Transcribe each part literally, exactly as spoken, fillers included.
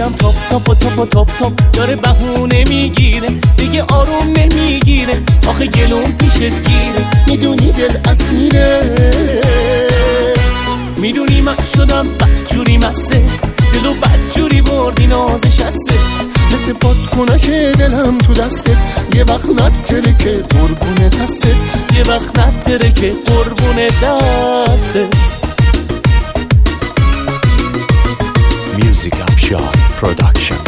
دلم تاپ تاپ و تاپ و تاپ تاپ داره بهونه میگیره، دیگه آروم نمیگیره، آخه گلوم پیشت گیره. میدونی دل اسیره، میدونی من شدم بدجوری مست، دلو بدجوری بردی نازش هست. مثل بادکنک که دلم تو دستت، یه وقت نترکه قربون دستت، یه وقت نترکه قربون دستت. Music Upshot Production.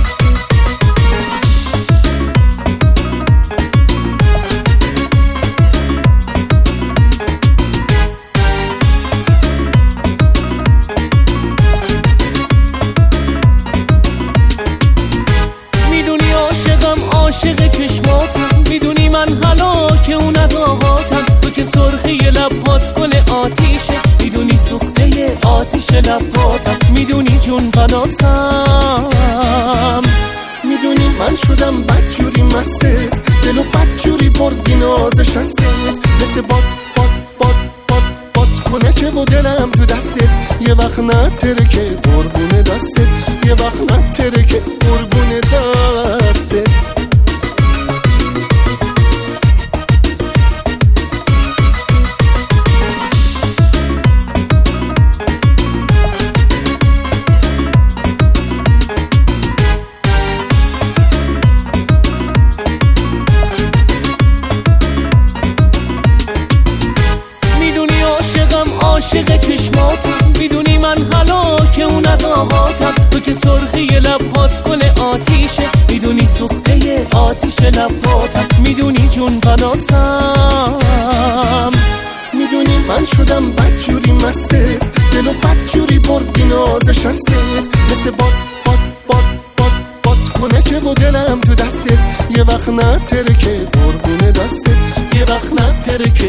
میدونی عاشقم عاشق چشماتم، میدونی من هلاک اون اداهاتم، تو که سرخی لبات گل آتیشه، میدونی سوخته آتیش لباتم، میدونی جون فداتم. میدونی من شدم بدجوری مستت، دلو بدجوری بردی نازش هستت. مثل باد باد باد باد باد کنه که و دلم تو دستت، یه وقت نترکه قربون دستت، یه وقت نترکه قربون دستت. عاشق چشماتم، میدونی من هلاک اون اداهاتم، تو که سرخی لبات گل آتیشه، میدونی سوخته آتیش لباتم، میدونی جون فداتم. میدونی من شدم بدجوری مستت، دلو بدجوری بردی نازش هستت. مثل باد باد باد باد باد کنه که و دلم تو دستت، یه وقت نترکه قربون دستت، یه وقت نترکه